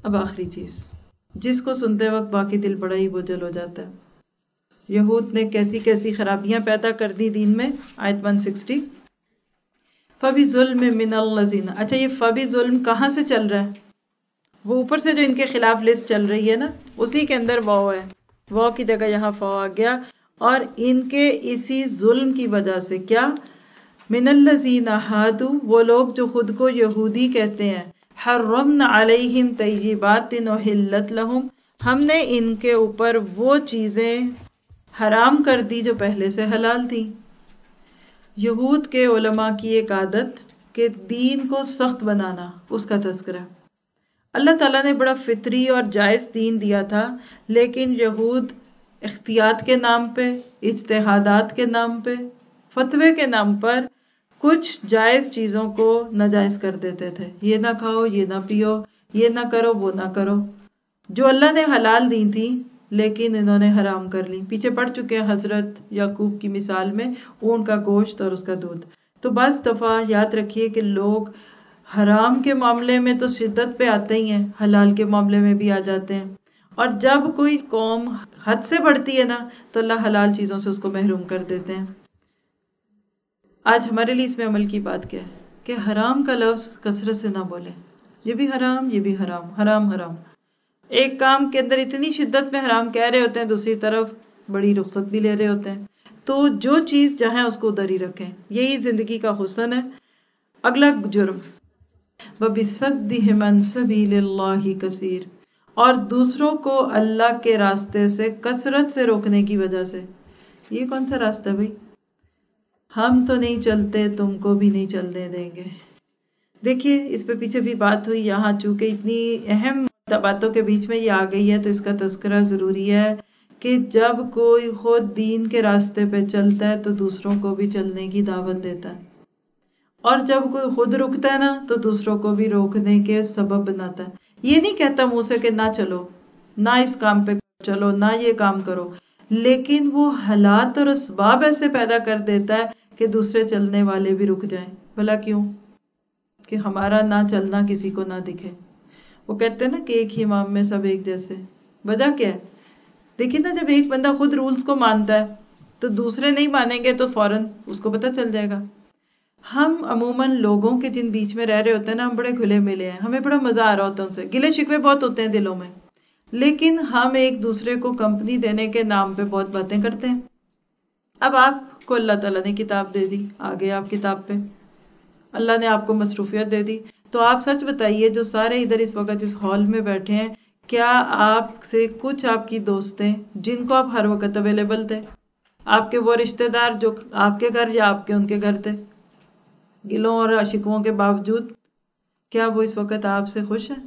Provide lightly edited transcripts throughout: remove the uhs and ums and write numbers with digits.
اب آخری چیز جس کو سنتے وقت باقی دل بڑا ہی بوجھل ہو جاتا ہے، یہود نے کیسی کیسی خرابیاں پیدا کر دی دین میں. آیت 160 فَبِظُلْمٍ مِّنَ الَّذِينَ. اچھا یہ فبی ظلم کہاں سے چل رہا ہے؟ وہ اوپر سے جو ان کے خلاف لسٹ چل رہی ہے نا، اسی کے اندر واو ہے، واو کی جگہ یہاں فا آ گیا. اور ان کے اسی ظلم کی وجہ سے کیا؟ من الذین ہادو، وہ لوگ جو خود کو یہودی کہتے ہیں، حرمنا علیہم طیبات احلت لہم، ہم نے ان کے اوپر وہ چیزیں حرام کر دی جو پہلے سے حلال تھی. یہود کے علماء کی ایک عادت کہ دین کو سخت بنانا، اس کا تذکرہ. اللہ تعالیٰ نے بڑا فطری اور جائز دین دیا تھا، لیکن یہود احتیاط کے نام پہ، اجتہادات کے نام پہ، فتوے کے نام پر کچھ جائز چیزوں کو ناجائز کر دیتے تھے. یہ نہ کھاؤ، یہ نہ پیو، یہ نہ کرو، وہ نہ کرو. جو اللہ نے حلال دی تھی لیکن انہوں نے حرام کر لی. پیچھے پڑ چکے ہیں حضرت یعقوب کی مثال میں اونٹ کا گوشت اور اس کا دودھ. تو بعض دفعہ یاد رکھیے کہ لوگ حرام کے معاملے میں تو شدت پہ آتے ہی ہیں، حلال کے معاملے میں بھی آ جاتے ہیں. اور جب کوئی قوم حد سے بڑھتی ہے نا تو اللہ حلال چیزوں سے اس کو محروم کر دیتے ہیں. آج ہمارے لیے اس میں عمل کی بات کیا ہے کہ حرام کا لفظ کثرت سے نہ بولیں. یہ بھی حرام، یہ بھی حرام، حرام حرام. ایک کام کے اندر اتنی شدت میں حرام کہہ رہے ہوتے ہیں، دوسری طرف بڑی رخصت بھی لے رہے ہوتے ہیں. تو جو چیز جہاں اس کو ادھر ہی رکھیں، یہی زندگی کا حسن ہے. اگلا جرم وَبِصَدِّهِمْ عَنْ سَبِيلِ اللَّهِ كَثِيرٌ، اور دوسروں کو اللہ کے راستے سے کثرت سے روکنے کی وجہ سے. یہ کون سا راستہ ہے بھائی؟ ہم تو نہیں چلتے، تم کو بھی نہیں چلنے دیں گے. دیکھیے اس پہ پیچھے بھی بات ہوئی، یہاں چونکہ اتنی اہم باتوں کے بیچ میں یہ آ گئی ہے تو اس کا تذکرہ ضروری ہے کہ جب کوئی خود دین کے راستے پہ چلتا ہے تو دوسروں کو بھی چلنے کی دعوت دیتا ہے، اور جب کوئی خود رکتا ہے نا تو دوسروں کو بھی روکنے کے سبب بناتا ہے. یہ نہیں کہتا منہ سے کہ نہ چلو، نہ اس کام پہ چلو، نہ یہ کام کرو، لیکن وہ حالات اور اسباب ایسے پیدا کر دیتا ہے کہ دوسرے چلنے والے بھی رک جائیں. بھلا کیوں؟ کہ ہمارا نہ چلنا کسی کو نہ دکھے. وہ کہتے ہیں نا کہ ایک ہی امام میں سب ایک جیسے. وجہ کیا ہے؟ دیکھیں نا، جب ایک بندہ خود رولز کو مانتا ہے تو دوسرے نہیں مانیں گے تو فوراً اس کو پتہ چل جائے گا. ہم عموماً لوگوں کے جن بیچ میں رہ رہے ہوتے ہیں نا، ہم بڑے کھلے ملے ہیں، ہمیں بڑا مزہ آ رہا ہوتا ہے ان سے، گلے شکوے بہت ہوتے ہیں دلوں میں، لیکن ہم ایک دوسرے کو کمپنی دینے کے نام پہ بہت باتیں کرتے ہیں. اب آپ کو اللہ تعالیٰ نے کتاب دے دی، آگے آپ کتاب پہ، اللہ نے آپ کو مصروفیت دے دی. تو آپ سچ بتائیے، جو سارے ادھر اس وقت اس ہال میں بیٹھے ہیں، کیا آپ سے کچھ آپ کی دوستیں جن کو آپ ہر وقت اویلیبل تھے، آپ کے وہ رشتہ دار جو آپ کے گھر یا آپ کے ان کے گھر تھے، گلوں اور شکووں کے باوجود، کیا وہ اس وقت آپ سے خوش ہیں؟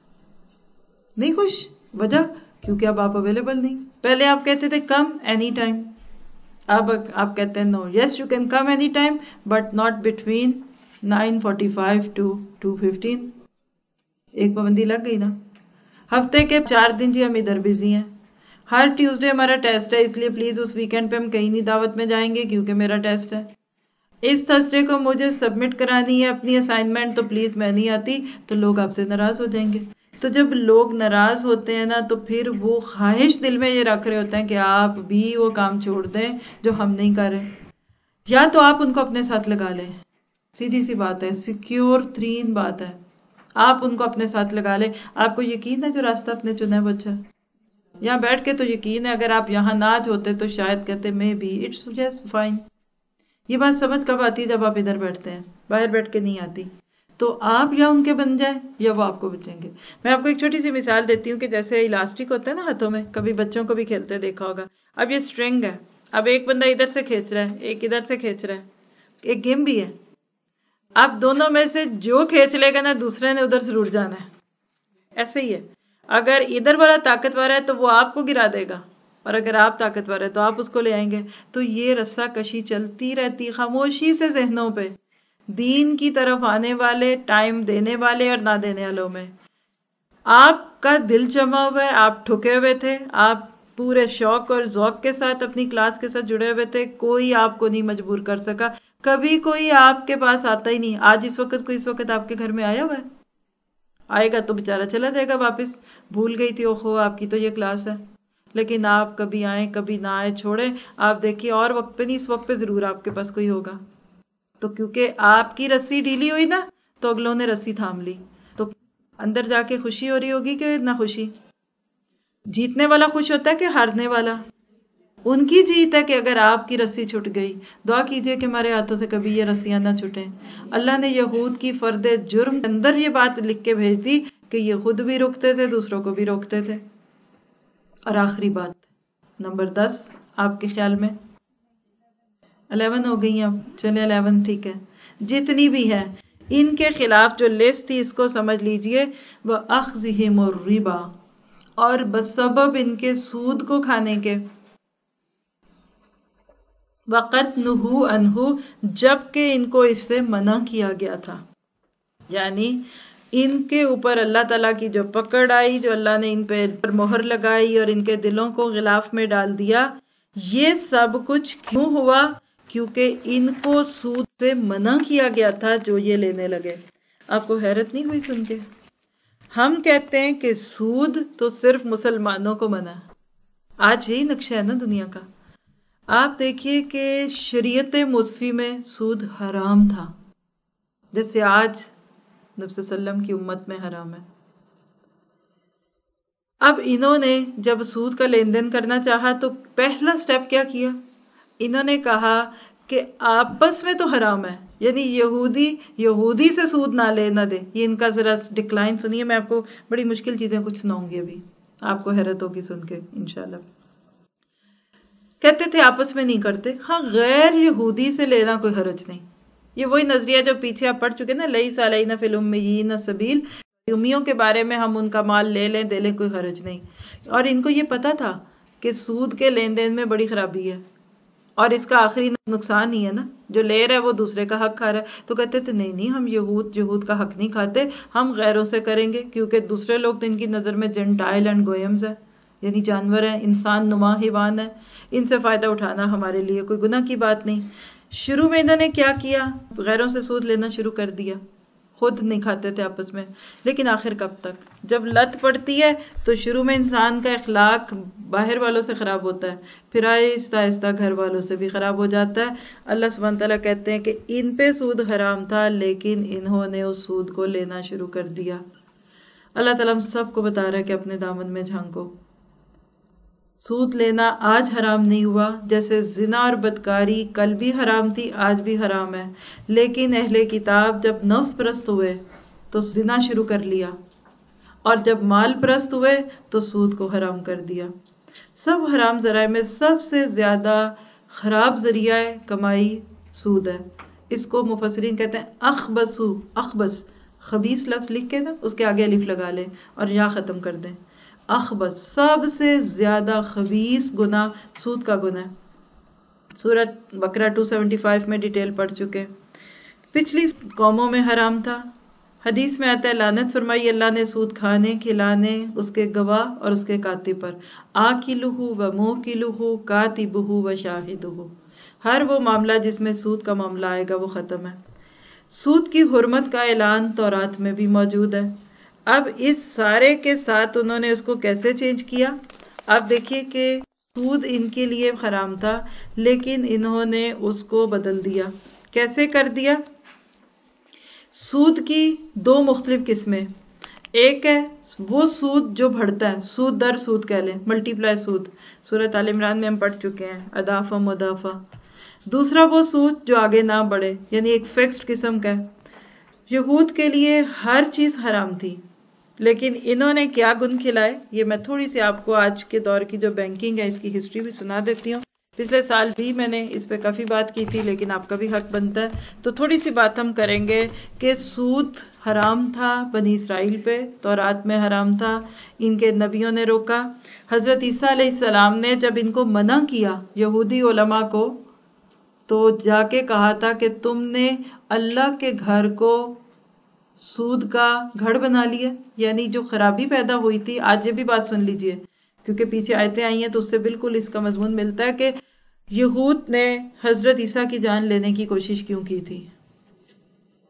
نہیں خوش. وجہ؟ کیونکہ اب آپ اویلیبل نہیں. پہلے آپ کہتے تھے کم اینی ٹائم، اب آپ کہتے ہیں no, yes you can come any time but not between 9:45 to 2:15. ایک پابندی لگ گئی نا. ہفتے کے 4 دن جی ہم ادھر بزی ہیں. ہر ٹیوزڈے ہمارا ٹیسٹ ہے، اس لیے پلیز اس ویکینڈ پہ ہم کہیں نہیں دعوت میں جائیں گے کیونکہ میرا ٹیسٹ ہے. اس تھرسڈے کو مجھے سبمٹ کرانی ہے اپنی اسائنمنٹ، تو پلیز میں نہیں آتی. تو لوگ آپ سے ناراض ہو جائیں گے. تو جب لوگ ناراض ہوتے ہیں نا تو پھر وہ خواہش دل میں یہ رکھ رہے ہوتے ہیں کہ آپ بھی وہ کام چھوڑ دیں جو ہم نہیں کر رہے، یا تو آپ ان کو اپنے ساتھ لگا لیں. سیدھی سی بات ہے، سیکیور ترین بات ہے، آپ ان کو اپنے ساتھ لگا لیں. آپ کو یقین ہے جو راستہ اپنے چنا ہے وہ اچھا ہے؟ یہاں بیٹھ کے تو یقین ہے، اگر آپ یہاں نہ ہوتے تو شاید کہتے maybe it's just fine. یہ بات سمجھ کب آتی؟ جب آپ ادھر بیٹھتے ہیں، باہر بیٹھ کے نہیں آتی. تو آپ یا ان کے بن جائیں یا وہ آپ کو بچیں گے. میں آپ کو ایک چھوٹی سی مثال دیتی ہوں کہ جیسے الاسٹک ہوتا ہے نا ہاتھوں میں، کبھی بچوں کو بھی کھیلتے دیکھا ہوگا. اب یہ سٹرنگ ہے، اب ایک بندہ ادھر سے کھینچ رہا ہے، ایک ادھر سے کھینچ رہا ہے، ایک گیم بھی ہے. اب دونوں میں سے جو کھینچ لے گا نا دوسرے نے ادھر سے رٹ جانا ہے. ایسے ہی ہے، اگر ادھر والا طاقتور ہے تو وہ آپ کو گرا دے گا، اور اگر آپ طاقتور ہے تو آپ اس کو لے آئیں گے. تو یہ رسہ کشی چلتی رہتی خاموشی سے ذہنوں پہ، دین کی طرف آنے والے، ٹائم دینے والے اور نہ دینے والوں میں. آپ کا دل جمع ہوا ہے، آپ ٹھکے ہوئے تھے، آپ پورے شوق اور ذوق کے ساتھ اپنی کلاس کے ساتھ جڑے ہوئے تھے، کوئی آپ کو نہیں مجبور کر سکا. کبھی کوئی آپ کے پاس آتا ہی نہیں. آج اس وقت کوئی اس وقت آپ کے گھر میں آیا ہوا ہے؟ آئے گا تو بیچارہ چلا جائے گا واپس، بھول گئی تھی اوہو آپ کی تو یہ کلاس ہے. لیکن آپ کبھی آئیں کبھی نہ آئے چھوڑیں، آپ دیکھیے اور وقت پہ نہیں اس وقت پہ ضرور آپ کے پاس کوئی ہوگا. تو کیونکہ آپ کی رسی ڈھیلی ہوئی نا تو اگلوں نے رسی تھام لی. تو اندر جا کے خوشی ہو رہی ہوگی کہ نہ خوشی؟ جیتنے والا خوش ہوتا ہے کہ ہارنے والا؟ ان کی جیت ہے کہ اگر آپ کی رسی چھٹ گئی. دعا کیجئے کہ ہمارے ہاتھوں سے کبھی یہ رسیاں نہ چھٹیں. اللہ نے یہود کی فرد جرم کے اندر یہ بات لکھ کے بھیج دی کہ یہ خود بھی روکتے تھے، دوسروں کو بھی روکتے تھے. اور آخری بات نمبر 10 آپ کے خیال میں 11 ہو گئی اب، چلے 11 ٹھیک ہے. جتنی بھی ہے ان کے خلاف جو لسٹ تھی اس کو سمجھ لیجئے، وہ اخذہم الربا، اور بسبب ان کے سود کو کھانے کے، وقت نہو عنہ، جبکہ ان کو اس سے منع کیا گیا تھا. یعنی ان کے اوپر اللہ تعالیٰ کی جو پکڑ آئی، جو اللہ نے ان پہ مہر لگائی اور ان کے دلوں کو غلاف میں ڈال دیا، یہ سب کچھ کیوں ہوا؟ کیونکہ ان کو سود سے منع کیا گیا تھا جو یہ لینے لگے. آپ کو حیرت نہیں ہوئی سن کے؟ ہم کہتے ہیں کہ سود تو صرف مسلمانوں کو منع ہے. آج یہی نقشہ ہے نا دنیا کا. آپ دیکھیے کہ شریعت مصفی میں سود حرام تھا، جیسے آج نبی صلی اللہ علیہ وسلم کی امت میں حرام ہے. اب انہوں نے جب سود کا لین دین کرنا چاہا تو پہلا سٹیپ کیا کیا؟ انہوں نے کہا کہ آپس میں تو حرام ہے، یعنی یہودی سے سود نہ لے نہ دے. یہ ان کا ذرا ڈکلائن سنیے، میں آپ کو بڑی مشکل چیزیں کچھ سناؤں گی ابھی، آپ کو حیرت ہوگی سن کے انشاءاللہ. کہتے تھے آپس میں نہیں کرتے، ہاں غیر یہودی سے لینا کوئی حرج نہیں. یہ وہی نظریہ جو پیچھے آپ پڑھ چکے نا، لیس علینا فی الامیین سبیل، امیوں کے بارے میں ہم ان کا مال لے لیں دے لیں کوئی حرج نہیں. اور ان کو یہ پتا تھا کہ سود کے لین دین میں بڑی خرابی ہے اور اس کا آخری نقصان ہی ہے نا، جو لے رہا ہے وہ دوسرے کا حق کھا رہا ہے. تو کہتے تھے نہیں ہم یہود کا حق نہیں کھاتے، ہم غیروں سے کریں گے، کیونکہ دوسرے لوگ تو ان کی نظر میں جنٹائل اینڈ گوئمز ہے، یعنی جانور ہیں، انسان نما حیوان ہے، ان سے فائدہ اٹھانا ہمارے لیے کوئی گناہ کی بات نہیں. شروع میں انہوں نے کیا کیا؟ غیروں سے سود لینا شروع کر دیا. خود نہیں کھاتے تھے آپس میں، لیکن آخر کب تک؟ جب لت پڑتی ہے تو شروع میں انسان کا اخلاق باہر والوں سے خراب ہوتا ہے، پھر آہستہ آہستہ گھر والوں سے بھی خراب ہو جاتا ہے. اللہ سبحانہ تعالیٰ کہتے ہیں کہ ان پہ سود حرام تھا لیکن انہوں نے اس سود کو لینا شروع کر دیا. اللہ تعالیٰ ہم سب کو بتا رہا ہے کہ اپنے دامن میں جھانکو. سود لینا آج حرام نہیں ہوا، جیسے زنا اور بدکاری کل بھی حرام تھی آج بھی حرام ہے. لیکن اہل کتاب جب نفس پرست ہوئے تو زنا شروع کر لیا، اور جب مال پرست ہوئے تو سود کو حرام کر دیا. سب حرام ذرائع میں سب سے زیادہ خراب ذریعہ کمائی سود ہے. اس کو مفسرین کہتے ہیں اخبث، خبیث لفظ لکھ کے نا اس کے آگے الف لگا لیں اور یا ختم کر دیں. اخبث، سب سے زیادہ خبیث گناہ سود کا گناہ ہے. سورۃ بقرہ 275 میں ڈیٹیل پڑھ چکے. پچھلی قوموں میں حرام تھا. حدیث میں آتا ہے لعنت فرمائی اللہ نے سود کھانے کھلانے، اس کے گواہ اور اس کے کاتب پر. آکلہ و موکلہ کاتبہ و شاہدہ، ہر وہ معاملہ جس میں سود کا معاملہ آئے گا وہ ختم ہے. سود کی حرمت کا اعلان تورات میں بھی موجود ہے. اب اس سارے کے ساتھ انہوں نے اس کو کیسے چینج کیا؟ آپ دیکھیے کہ سود ان کے لیے حرام تھا لیکن انہوں نے اس کو بدل دیا. کیسے کر دیا؟ سود کی دو مختلف قسمیں. ایک ہے وہ سود جو بڑھتا ہے، سود در سود کہہ لیں، ملٹی پلائی سود، سورۃ آل عمران میں ہم پڑھ چکے ہیں، اضافہ مضافہ. دوسرا وہ سود جو آگے نہ بڑھے، یعنی ایک فکسڈ قسم کا ہے. یہود کے لیے ہر چیز حرام تھی لیکن انہوں نے کیا گن کھلائے؟ یہ میں تھوڑی سی آپ کو آج کے دور کی جو بینکنگ ہے اس کی ہسٹری بھی سنا دیتی ہوں. پچھلے سال بھی میں نے اس پہ کافی بات کی تھی لیکن آپ کا بھی حق بنتا ہے تو تھوڑی سی بات ہم کریں گے کہ سود حرام تھا بنی اسرائیل پہ، تورات میں حرام تھا، ان کے نبیوں نے روکا. حضرت عیسیٰ علیہ السلام نے جب ان کو منع کیا یہودی علماء کو، تو جا کے کہا تھا کہ تم نے اللہ کے گھر کو سود کا گھر بنا لیا، یعنی جو خرابی پیدا ہوئی تھی. آج یہ بھی بات سن لیجئے کیونکہ پیچھے آیتیں آئی ہیں تو اس سے بالکل اس کا مضمون ملتا ہے کہ یہود نے حضرت عیسیٰ کی جان لینے کی کوشش کیوں کی تھی.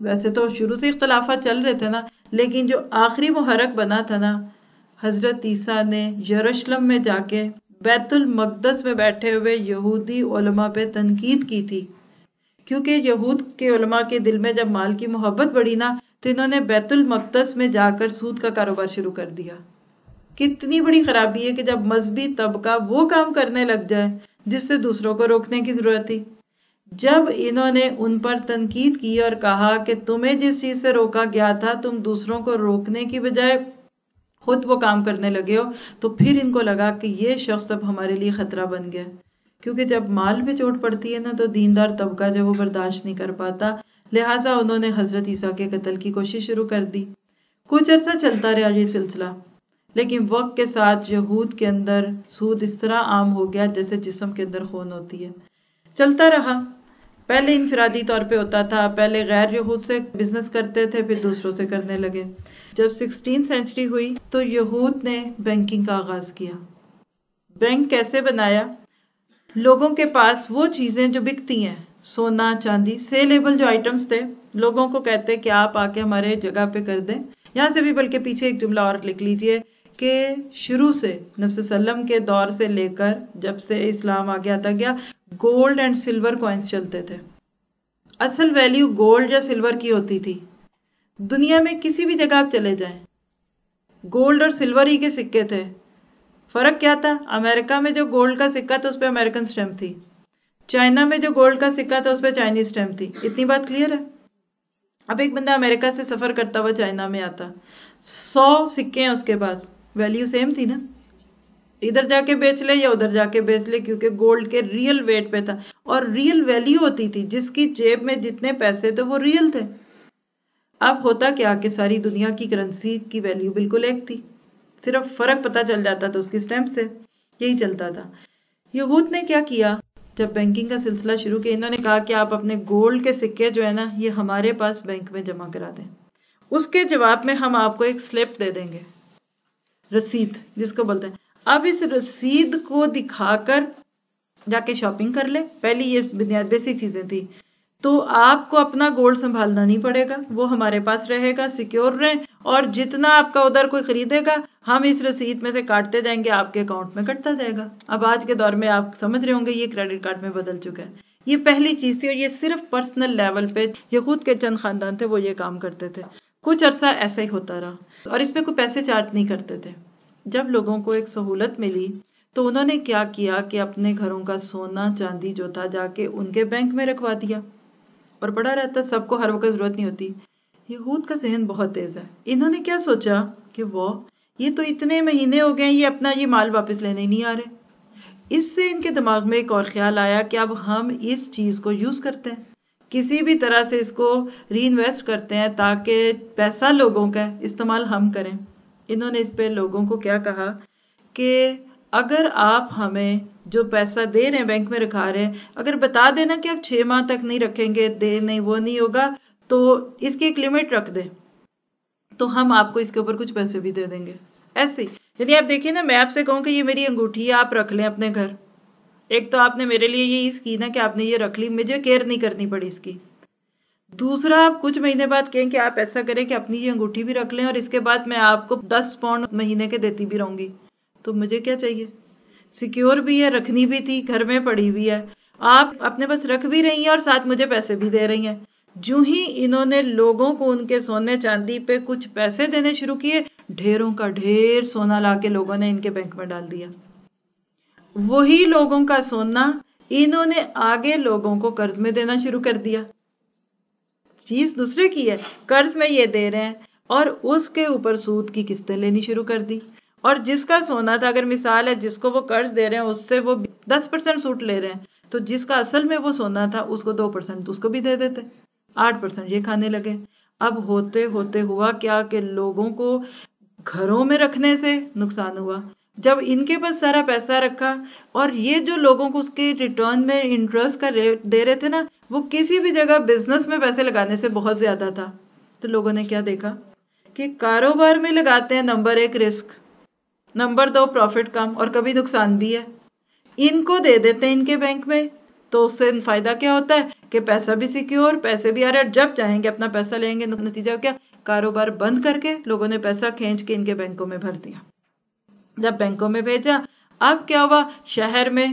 ویسے تو شروع سے اختلافات چل رہے تھے نا، لیکن جو آخری محرک بنا تھا نا، حضرت عیسیٰ نے یروشلم میں جا کے بیت المقدس میں بیٹھے ہوئے یہودی علماء پہ تنقید کی تھی، کیونکہ یہود کے علماء کے دل میں جب مال کی محبت بڑھی نا، تو انہوں نے بیت المقدس میں جا کر سود کا کاروبار شروع کر دیا۔ کتنی بڑی خرابی ہے کہ جب مذہبی طبقہ وہ کام کرنے لگ جائے جس سے دوسروں کو روکنے کی ضرورت تھی۔ جب انہوں نے ان پر تنقید کی اور کہا کہ تمہیں جس چیز سے روکا گیا تھا تم دوسروں کو روکنے کی بجائے خود وہ کام کرنے لگے ہو، تو پھر ان کو لگا کہ یہ شخص اب ہمارے لیے خطرہ بن گیا، کیونکہ جب مال پہ چوٹ پڑتی ہے نا تو دیندار طبقہ جو وہ برداشت نہیں کر پاتا، لہٰذا انہوں نے حضرت عیسیٰ کے قتل کی کوشش شروع کر دی۔ کچھ عرصہ چلتا رہا یہ سلسلہ، لیکن وقت کے ساتھ یہود کے اندر سود اس طرح عام ہو گیا جیسے جسم کے اندر خون ہوتی ہے۔ چلتا رہا، پہلے انفرادی طور پہ ہوتا تھا، پہلے غیر یہود سے بزنس کرتے تھے، پھر دوسروں سے کرنے لگے۔ جب 16 سینچری ہوئی تو یہود نے بینکنگ کا آغاز کیا۔ بینک کیسے بنایا؟ لوگوں کے پاس وہ چیزیں جو بکتی ہیں، سونا چاندی سیلیبل جو آئٹمز تھے، لوگوں کو کہتے کہ آپ آ کے ہمارے جگہ پہ کر دیں۔ یہاں سے بھی بلکہ پیچھے ایک جملہ اور لکھ لیجئے کہ شروع سے نبی صلی اللہ علیہ وسلم کے دور سے لے کر جب سے اسلام آگے آتا گیا، گولڈ اینڈ سلور کوائنز چلتے تھے۔ اصل ویلیو گولڈ یا سلور کی ہوتی تھی۔ دنیا میں کسی بھی جگہ آپ چلے جائیں، گولڈ اور سلور ہی کے سکے تھے۔ فرق کیا تھا؟ امریکہ میں جو گولڈ کا سکہ تھا اس پہ امریکن سٹیمپ تھی، چائنا میں جو گولڈ کا سکہ تھا اس پہ چائنیز سٹیمپ تھی۔ اتنی بات کلیئر ہے؟ اب ایک بندہ امریکہ سے سفر کرتا ہوا چائنا میں آتا، 100 سکے ہیں اس کے پاس، ویلیو سیم تھی نا؟ ادھر جا کے بیچ لے یا ادھر جا کے بیچ لے، کیونکہ گولڈ کے ریئل ویٹ پہ تھا اور ریئل ویلیو ہوتی تھی، جس کی جیب میں جتنے پیسے تھے وہ ریئل تھے۔ اب ہوتا کیا کہ ساری دنیا کی کرنسی کی ویلیو بالکل ایک تھی، صرف فرق پتہ چل جاتا تھا اس کی سٹیمپ سے، یہی چلتا تھا۔ یہود نے کیا کیا؟ جب بینکنگ کا سلسلہ شروع کیا، انہوں نے کہا کہ آپ اپنے گولڈ کے سکے جو ہے نا یہ ہمارے پاس بینک میں جمع کرا دیں، اس کے جواب میں ہم آپ کو ایک سلپ دے دیں گے، رسید جس کو بولتے ہیں۔ اب اس رسید کو دکھا کر جا کے شاپنگ کر لے، پہلی یہ بنیاد بیسک چیزیں تھی، تو آپ کو اپنا گولڈ سنبھالنا نہیں پڑے گا، وہ ہمارے پاس رہے گا، سیکیور رہیں، اور جتنا آپ کا ادھر کوئی خریدے گا ہم اس رسید میں سے کاٹتے جائیں گے، آپ کے اکاؤنٹ میں کٹتا جائے گا۔ اب آج کے دور میں آپ سمجھ رہے ہوں گے یہ کریڈٹ کارڈ میں بدل چکا ہے۔ یہ پہلی چیز تھی، اور یہ صرف پرسنل لیول پہ یہود کے چند خاندان تھے وہ یہ کام کرتے تھے۔ کچھ عرصہ ایسا ہی ہوتا رہا اور اس پہ کوئی پیسے چارج نہیں کرتے تھے۔ جب لوگوں کو ایک سہولت ملی تو انہوں نے کیا کیا کہ اپنے گھروں کا سونا چاندی جو تھا جا کے ان کے بینک میں رکھوا دیا، اور پڑا رہتا، سب کو ہر وقت ضرورت نہیں ہوتی۔ یہود کا ذہن بہت تیز ہے، انہوں نے کیا سوچا کہ وہ یہ تو اتنے مہینے ہو گئے یہ اپنا یہ مال واپس لینے نہیں آ رہے۔ اس سے ان کے دماغ میں ایک اور خیال آیا کہ اب ہم اس چیز کو یوز کرتے ہیں، کسی بھی طرح سے اس کو ری انویسٹ کرتے ہیں تاکہ پیسہ لوگوں کا استعمال ہم کریں۔ انہوں نے اس پہ لوگوں کو کیا کہا کہ اگر آپ ہمیں جو پیسہ دے رہے ہیں بینک میں رکھا رہے ہیں، اگر بتا دینا کہ آپ 6 ماہ تک نہیں رکھیں گے، دے نہیں وہ نہیں ہوگا، تو اس کی ایک لمٹ رکھ دیں تو ہم آپ کو اس کے اوپر کچھ پیسے بھی دے دیں گے۔ ایسے یعنی آپ دیکھیں نا، میں آپ سے کہوں کہ یہ میری انگوٹھی ہے، آپ رکھ لیں اپنے گھر، ایک تو آپ نے میرے لیے یہ کی نا کہ آپ نے یہ رکھ لی، مجھے کیئر نہیں کرنی پڑی اس کی۔ دوسرا، آپ کچھ مہینے بعد کہیں کہ آپ ایسا کریں کہ اپنی یہ انگوٹھی بھی رکھ لیں اور اس کے بعد میں آپ کو 10 پاؤنڈ مہینے کے دیتی بھی رہوں گی، تو مجھے کیا چاہیے؟ سیکیور بھی ہے، رکھنی بھی تھی، گھر میں پڑی ہوئی ہے، آپ اپنے پاس رکھ بھی رہی ہیں اور ساتھ مجھے پیسے بھی دے رہی ہیں۔ جو ہی انہوں نے لوگوں کو ان کے سونے چاندی پہ کچھ پیسے دینے شروع کیے، ڈھیروں کا ڈھیر سونا لا کے لوگوں نے ان کے بینک میں ڈال دیا۔ وہی لوگوں کا سونا انہوں نے آگے لوگوں کو قرض میں دینا شروع کر دیا۔ چیز دوسرے کی ہے، قرض میں یہ دے رہے ہیں اور اس کے اوپر سود کی قسطیں لینی شروع کر دی۔ اور جس کا سونا تھا، اگر مثال ہے جس کو وہ قرض دے رہے ہیں اس سے وہ 10% سود لے رہے ہیں، تو جس کا اصل میں وہ سونا تھا اس کو 2% اس کو بھی دے دیتے، 8% یہ کھانے لگے۔ اب ہوتے ہوتے ہوا کیا کہ لوگوں کو گھروں میں رکھنے سے نقصان ہوا۔ جب ان کے پاس سارا پیسہ رکھا اور یہ جو لوگوں کو اس کے ریٹرن میں انٹرسٹ کا ریٹ دے رہے تھے نا، وہ کسی بھی جگہ بزنس میں پیسے لگانے سے بہت زیادہ تھا، تو لوگوں نے کیا دیکھا کہ کاروبار میں لگاتے ہیں نمبر 1 رسک، نمبر 2 پروفٹ کم اور کبھی نقصان بھی ہے، ان کو دے دیتے ہیں ان کے بینک میں، تو اس سے فائدہ کیا ہوتا ہے کہ پیسہ بھی سیکیور، پیسے بھی آ رہے ہیں، جب چاہیں گے اپنا پیسہ لیں گے. نتیجہ کیا؟ کاروبار بند کر کے لوگوں نے پیسہ کھینچ کے ان کے بینکوں میں بھر دیا. جب بینکوں میں بھیجا، اب کیا ہوا؟ شہر میں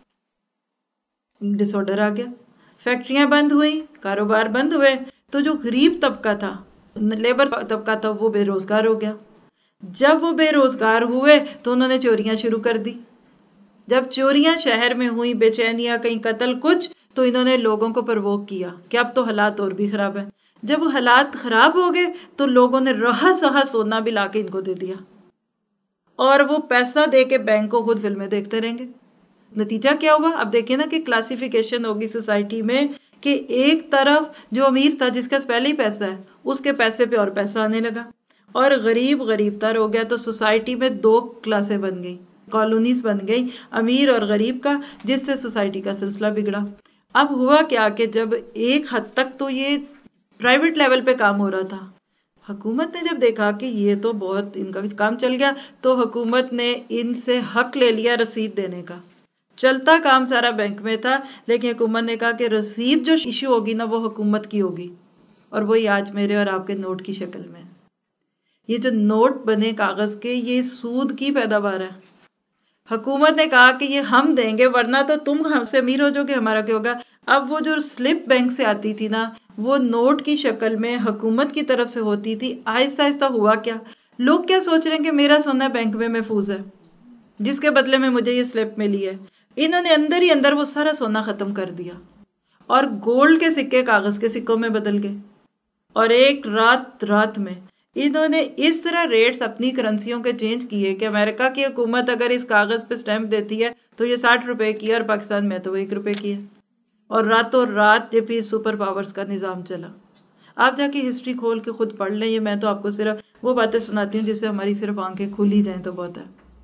ڈس آرڈر آ گیا، فیکٹریاں بند ہوئی، کاروبار بند ہوئے، تو جو غریب طبقہ تھا، لیبر طبقہ تھا، وہ بے روزگار ہو گیا. جب وہ بے روزگار ہوئے تو انہوں نے چوریاں شروع کر دی. جب چوریاں شہر میں ہوئی، بے چینیاں، کہیں قتل، کچھ، تو انہوں نے لوگوں کو پرووک کیا کہ اب تو حالات اور بھی خراب ہیں. جب وہ حالات خراب ہو گئے تو لوگوں نے رہا سہا سونا بھی لا کے ان کو دے دیا، اور وہ پیسہ دے کے بینک کو خود فلمیں دیکھتے رہیں گے. نتیجہ کیا ہوا؟ اب دیکھیں نا کہ کلاسیفیکیشن ہوگی سوسائٹی میں، کہ ایک طرف جو امیر تھا، جس کے پاس پہلے ہی پیسہ ہے، اس کے پیسے پہ اور پیسہ آنے لگا، اور غریب غریب تر ہو گیا. تو سوسائٹی میں دو کلاسیں بن گئی، کالونیز بن گئی، امیر اور غریب کا، جس سے سوسائٹی کا سلسلہ بگڑا. اب ہوا کیا کہ جب ایک حد تک تو یہ پرائیویٹ لیول پہ کام ہو رہا تھا، حکومت نے جب دیکھا کہ یہ تو بہت ان کا کام چل گیا، تو حکومت نے ان سے حق لے لیا رسید دینے کا. چلتا کام سارا بینک میں تھا، لیکن حکومت نے کہا کہ رسید جو ایشو ہوگی نا، وہ حکومت کی ہوگی، اور وہی آج میرے اور آپ کے نوٹ کی شکل میں. یہ جو نوٹ بنے کاغذ کے، یہ سود کی پیداوار ہے. حکومت نے کہا کہ یہ ہم دیں گے، ورنہ تو تم ہم سے امیر ہو جاؤ گے، ہمارا کیا ہوگا. اب وہ جو سلپ بینک سے آتی تھی نا، وہ نوٹ کی شکل میں حکومت کی طرف سے ہوتی تھی. آہستہ آہستہ ہوا کیا، لوگ کیا سوچ رہے ہیں کہ میرا سونا بینک میں محفوظ ہے، جس کے بدلے میں مجھے یہ سلپ ملی ہے. انہوں نے اندر ہی اندر وہ سارا سونا ختم کر دیا، اور گولڈ کے سکے کاغذ کے سکوں میں بدل گئے. اور ایک رات میں انہوں نے اس طرح ریٹس اپنی کرنسیوں کے چینج کیے کہ امریکہ کی حکومت اگر اس کاغذ پہ سٹیمپ دیتی ہے تو یہ 60 روپے کی ہے، اور پاکستان میں تو وہ 1 روپے کی ہے. اور راتوں رات یہ پھر سپر پاورز کا نظام چلا. آپ جا کے ہسٹری کھول کے خود پڑھ لیں، یہ میں تو آپ کو صرف وہ باتیں سناتی ہوں جس سے ہماری صرف آنکھیں کھلی جائیں تو بہت ہے.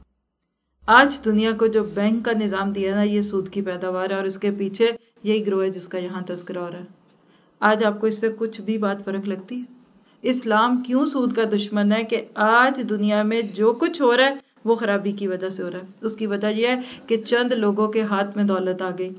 آج دنیا کو جو بینک کا نظام دیا نا، یہ سود کی پیداوار ہے، اور اس کے پیچھے یہی گروہ ہے جس کا یہاں تذکرہ ہو رہا ہے. آج آپ کو اس سے کچھ بھی بات فرق لگتی ہے؟ اسلام کیوں سود کا دشمن ہے؟ کہ آج دنیا میں جو کچھ ہو رہا ہے وہ خرابی کی وجہ سے ہو رہا ہے. اس کی وجہ یہ ہے کہ چند لوگوں کے ہاتھ میں دولت آ گئی.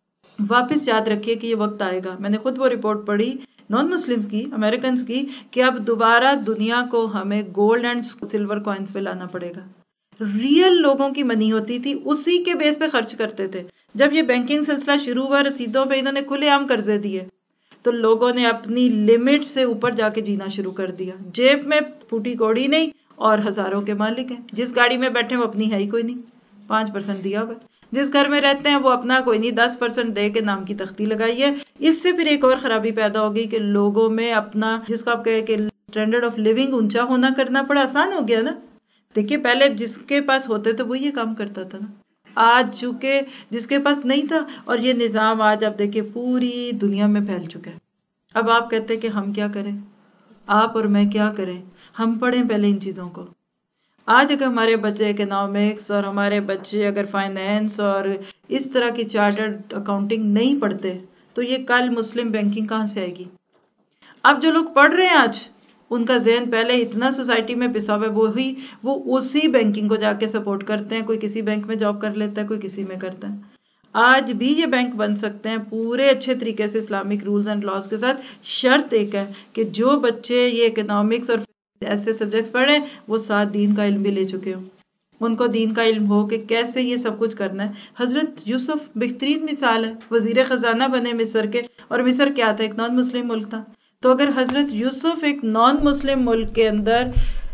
واپس یاد رکھیے کہ یہ وقت آئے گا. میں نے خود وہ رپورٹ پڑھی نان مسلمز کی، امریکنز کی، کہ اب دوبارہ دنیا کو ہمیں گولڈ اینڈ سلور کوائنز پہ لانا پڑے گا. ریئل لوگوں کی منی ہوتی تھی، اسی کے بیس پہ خرچ کرتے تھے. جب یہ بینکنگ سلسلہ شروع ہوا، رسیدوں پہ انہوں نے کھلے عام قرضے دیے، تو لوگوں نے اپنی لمٹ سے اوپر جا کے جینا شروع کر دیا. جیب میں پھوٹی کوڑی نہیں، اور ہزاروں کے مالک ہیں. جس گاڑی میں بیٹھے وہ اپنی ہے ہی کوئی نہیں، 5% دیا ہوا. جس گھر میں رہتے ہیں وہ اپنا کوئی نہیں، 10% دے کے نام کی تختی لگائی ہے. اس سے پھر ایک اور خرابی پیدا ہوگی کہ لوگوں میں اپنا، جس کو آپ کہیں کہ اسٹینڈرڈ آف لیونگ اونچا ہونا کرنا پڑا. آسان ہو گیا نا. دیکھیے پہلے جس کے پاس ہوتے تھے وہ یہ کام کرتا تھا نا. آج چونکہ جس کے پاس نہیں تھا، اور یہ نظام آج آپ دیکھیں پوری دنیا میں پھیل چکا ہے. اب آپ کہتے ہیں کہ ہم کیا کریں، آپ اور میں کیا کریں؟ ہم پڑھیں پہلے ان چیزوں کو. آج اگر ہمارے بچے اکنامکس، اور ہمارے بچے اگر فائنینس اور اس طرح کی چارٹرڈ اکاؤنٹنگ نہیں پڑھتے، تو یہ کل مسلم بینکنگ کہاں سے آئے گی؟ اب جو لوگ پڑھ رہے ہیں آج، ان کا ذہن پہلے اتنا سوسائٹی میں پسا ہوا ہے، وہ اسی بینکنگ کو جا کے سپورٹ کرتے ہیں. کوئی کسی بینک میں جاب کر لیتا ہے، کوئی کسی میں کرتا ہے. آج بھی یہ بینک بن سکتے ہیں پورے اچھے طریقے سے اسلامک رولز اینڈ لاز کے ساتھ. شرط ایک ہے کہ جو بچے یہ اکنامکس اور ایسے سبجیکٹس پڑھیں، وہ ساتھ دین کا علم بھی لے چکے ہوں. ان کو دین کا علم ہو کہ کیسے یہ سب کچھ کرنا ہے. حضرت یوسف بہترین مثال ہے، وزیر خزانہ بنے مصر کے، اور مصر کیا تھا؟ ایک نان مسلم ملک تھا. تو اگر حضرت یوسف ایک نان مسلم ملک کے اندر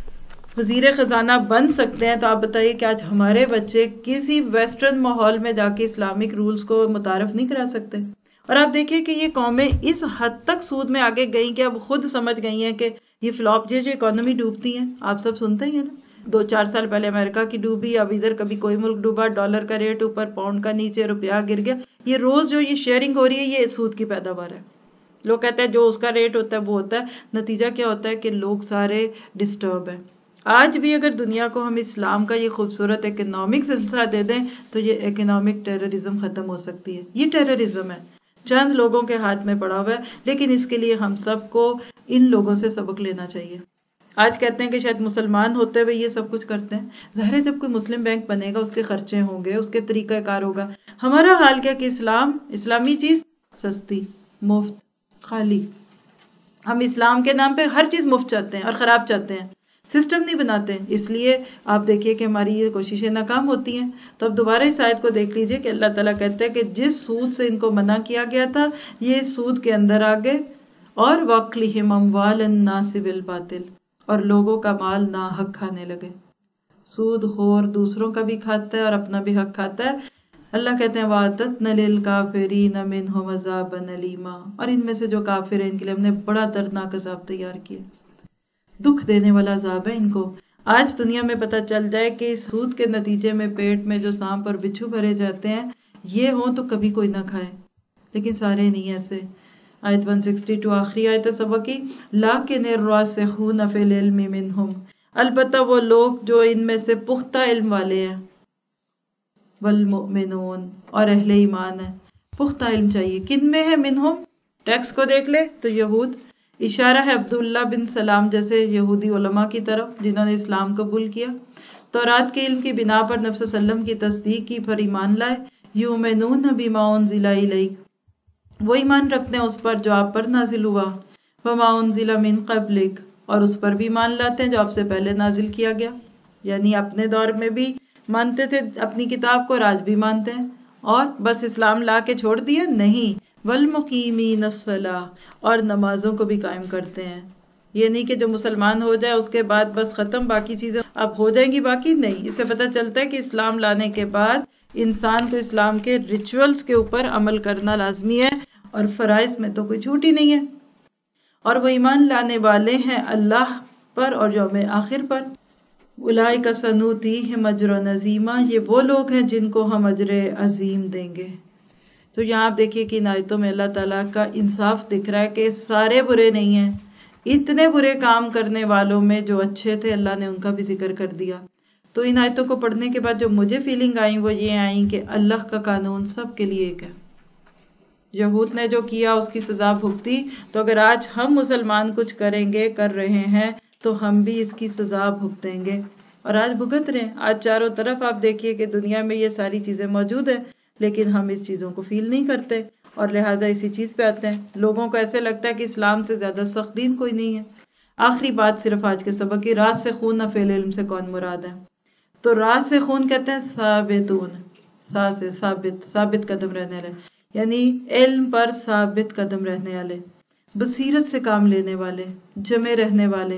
وزیر خزانہ بن سکتے ہیں، تو آپ بتائیے کہ آج ہمارے بچے کسی ویسٹرن ماحول میں جا کے اسلامک رولز کو متعارف نہیں کرا سکتے. اور آپ دیکھیے کہ یہ قومیں اس حد تک سود میں آگے گئیں کہ اب خود سمجھ گئی ہیں کہ یہ فلاپ جو اکانومی ڈوبتی ہیں، آپ سب سنتے ہی ہیں نا. 2-4 سال پہلے امریکہ کی ڈوبی، اب ادھر کبھی کوئی ملک ڈوبا، ڈالر کا ریٹ اوپر، پاؤنڈ کا نیچے، روپیہ گر گیا. یہ روز جو یہ شیئرنگ ہو رہی ہے، یہ سود کی پیداوار ہے. لوگ کہتے ہیں جو اس کا ریٹ ہوتا ہے وہ ہوتا ہے. نتیجہ کیا ہوتا ہے کہ لوگ سارے ڈسٹرب ہیں. آج بھی اگر دنیا کو ہم اسلام کا یہ خوبصورت اکنامک سلسلہ دے دیں، تو یہ اکنامک ٹیررزم ختم ہو سکتی ہے. یہ ٹیررزم ہے، چند لوگوں کے ہاتھ میں پڑا ہوا ہے، لیکن اس کے لیے ہم سب کو ان لوگوں سے سبق لینا چاہیے. آج کہتے ہیں کہ شاید مسلمان ہوتے ہوئے یہ سب کچھ کرتے ہیں. ظاہر ہے جب کوئی مسلم بینک بنے گا، اس کے خرچے ہوں گے، اس کے طریقہ کار ہوگا. ہمارا حال کیا کہ اسلامی چیز سستی، مفت خالی. ہم اسلام کے نام پہ ہر چیز مفت چاہتے ہیں اور خراب چاہتے ہیں، سسٹم نہیں بناتے. اس لیے آپ دیکھیے کہ ہماری یہ کوششیں ناکام ہوتی ہیں. تو اب دوبارہ اس آیت کو دیکھ لیجئے کہ اللہ تعالیٰ کہتے ہیں کہ جس سود سے ان کو منع کیا گیا تھا یہ سود کے اندر آ گئے. اور وَأَكْلِهِمْ أَمْوَالَ النَّاسِ بِالْبَاطِلِ، اور لوگوں کا مال ناحق کھانے لگے. سود خور دوسروں کا بھی کھاتا ہے اور اپنا بھی حق کھاتا ہے. اللہ کہتے ہیں وَأَعْتَدْنَا لِلْكَافِرِينَ مِنْهُمْ عَذَابًا أَلِيمًا، اور ان میں سے جو کافر ہیں ان کے لیے ہم نے بڑا دردناک عذاب تیار کیا، دکھ دینے والا عذاب ہے ان کو. آج دنیا میں پتہ چل جائے کہ اس سود کے نتیجے میں پیٹ میں جو سانپ اور بچھو بھرے جاتے ہیں یہ ہوں تو کبھی کوئی نہ کھائے، لیکن سارے نہیں ایسے. آیت 162 آخری آیت سبق کی، لَٰكِنِ الرَّاسِخُونَ فِي الْعِلْمِ مِنْهُمْ، البتہ وہ لوگ جو ان میں سے پختہ علم والے ہیں، والمؤمنون، اور اہل ایمان ہے. پختہ علم چاہیے کن میں ہے؟ منہم، ٹیکس کو دیکھ لے تو یہود. اشارہ ہے عبداللہ بن سلام جیسے یہودی علماء کی طرف جنہوں نے اسلام قبول کیا، تورات کے علم کی بنا پر نبی صلی اللہ علیہ وسلم کی تصدیق کی، پر ایمان لائے. یؤمنون بما انزل الیک، وہ ایمان رکھتے ہیں اس پر جو آپ پر نازل ہوا. وما انزل من قبلک، اور اس پر بھی ایمان لاتے ہیں جو آپ سے پہلے نازل کیا گیا. یعنی اپنے دور میں بھی مانتے تھے اپنی کتاب کو اور آج بھی مانتے ہیں. اور بس اسلام لا کے چھوڑ دیا؟ نہیں. والمقیمین الصلاۃ، اور نمازوں کو بھی قائم کرتے ہیں. یہ نہیں کہ جو مسلمان ہو جائے اس کے بعد بس ختم، باقی چیزیں اب ہو جائیں گی باقی نہیں. اس سے پتہ چلتا ہے کہ اسلام لانے کے بعد انسان کو اسلام کے ریچولز کے اوپر عمل کرنا لازمی ہے اور فرائض میں تو کوئی چھوٹ ہی نہیں ہے. اور وہ ایمان لانے والے ہیں اللہ پر اور یوم آخر پر. اولئک سنؤتیہم اجرا عظیما، یہ وہ لوگ ہیں جن کو ہم اجر عظیم دیں گے. تو یہاں آپ دیکھیے کہ ان آیتوں میں اللہ تعالیٰ کا انصاف دکھ رہا ہے کہ سارے برے نہیں ہیں. اتنے برے کام کرنے والوں میں جو اچھے تھے اللہ نے ان کا بھی ذکر کر دیا. تو ان آیتوں کو پڑھنے کے بعد جو مجھے فیلنگ آئی وہ یہ آئیں کہ اللہ کا قانون سب کے لیے ایک ہے. یہود نے جو کیا اس کی سزا بھگتی، تو اگر آج ہم مسلمان کچھ کریں گے، کر رہے ہیں، تو ہم بھی اس کی سزا بھگتیں گے اور آج بھگت رہے ہیں. آج چاروں طرف آپ دیکھیے کہ دنیا میں یہ ساری چیزیں موجود ہیں لیکن ہم اس چیزوں کو فیل نہیں کرتے اور لہٰذا اسی چیز پہ آتے ہیں. لوگوں کو ایسے لگتا ہے کہ اسلام سے زیادہ سخت دین کوئی نہیں ہے. آخری بات صرف آج کے سبق کی، راسخون فی العلم سے کون مراد ہے؟ تو راسخون کہتے ہیں ثابتون، سے ثابت قدم رہنے والے، یعنی علم پر ثابت قدم رہنے والے، بصیرت سے کام لینے والے، جمے رہنے والے،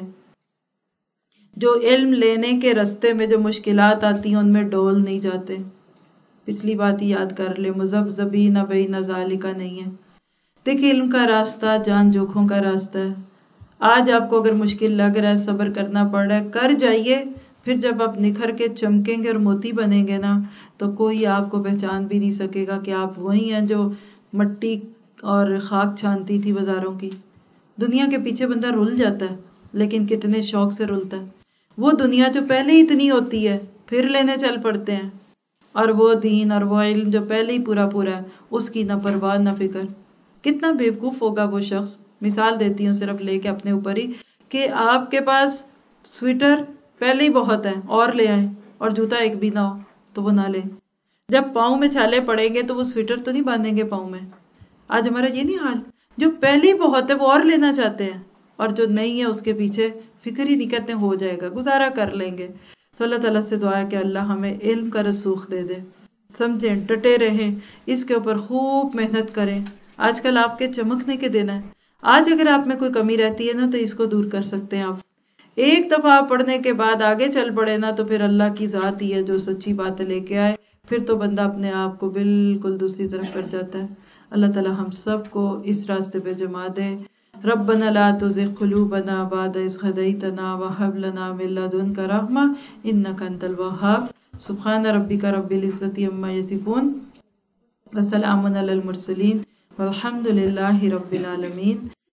جو علم لینے کے رستے میں جو مشکلات آتی ہیں ان میں ڈول نہیں جاتے. پچھلی بات ہی یاد کر لے، مذبذبین بین ذالک نہیں ہے. دیکھیں علم کا راستہ جان جوکھوں کا راستہ ہے. آج آپ کو اگر مشکل لگ رہا ہے، صبر کرنا پڑ رہا ہے، کر جائیے. پھر جب آپ نکھر کے چمکیں گے اور موتی بنیں گے نا، تو کوئی آپ کو پہچان بھی نہیں سکے گا کہ آپ وہی ہیں جو مٹی اور خاک چھانتی تھی بازاروں کی. دنیا کے پیچھے بندہ رل جاتا ہے لیکن کتنے شوق سے رلتا ہے. وہ دنیا جو پہلے ہی اتنی ہوتی ہے پھر لینے چل پڑتے ہیں، اور وہ دین اور وہ علم جو پہلے ہی پورا ہے اس کی نہ پرواہ نہ فکر. کتنا بیوقوف ہوگا وہ شخص. مثال دیتی ہوں صرف لے کے اپنے اوپر ہی، کہ آپ کے پاس سویٹر پہلے ہی بہت ہے اور لے آئیں، اور جوتا ایک بھی نہ ہو تو وہ نہ لیں. جب پاؤں میں چھالے پڑیں گے تو وہ سویٹر تو نہیں باندھیں گے پاؤں میں. آج ہمارا یہ نہیں حال، جو پہلے ہی بہت ہے وہ اور لینا چاہتے ہیں، اور جو نہیں ہے اس کے پیچھے فکر ہی نہیں، کہتے ہیں ہو جائے گا، گزارا کر لیں گے. تو اللہ تعالیٰ سے دعا ہے کہ اللہ ہمیں علم کا رسوخ دے دے، سمجھیں، ڈٹے رہیں، اس کے اوپر خوب محنت کریں. آج کل آپ کے چمکنے کے دن ہے. آج اگر آپ میں کوئی کمی رہتی ہے نا تو اس کو دور کر سکتے ہیں آپ. ایک دفعہ پڑھنے کے بعد آگے چل پڑے نا تو پھر اللہ کی ذات ہی ہے جو سچی باتیں لے کے آئے. پھر تو بندہ اپنے آپ کو بالکل دوسری طرف کر جاتا ہے. اللہ تعالیٰ ہم سب کو اس راستے پہ جما دے. ربنا لا تزغ قلوبنا بعد إذ هديتنا وهب لنا من لدنك رحمة إنك أنت الوهاب. سبحان ربك رب العزة عما يصفون وسلام على المرسلين والحمد لله رب العالمين.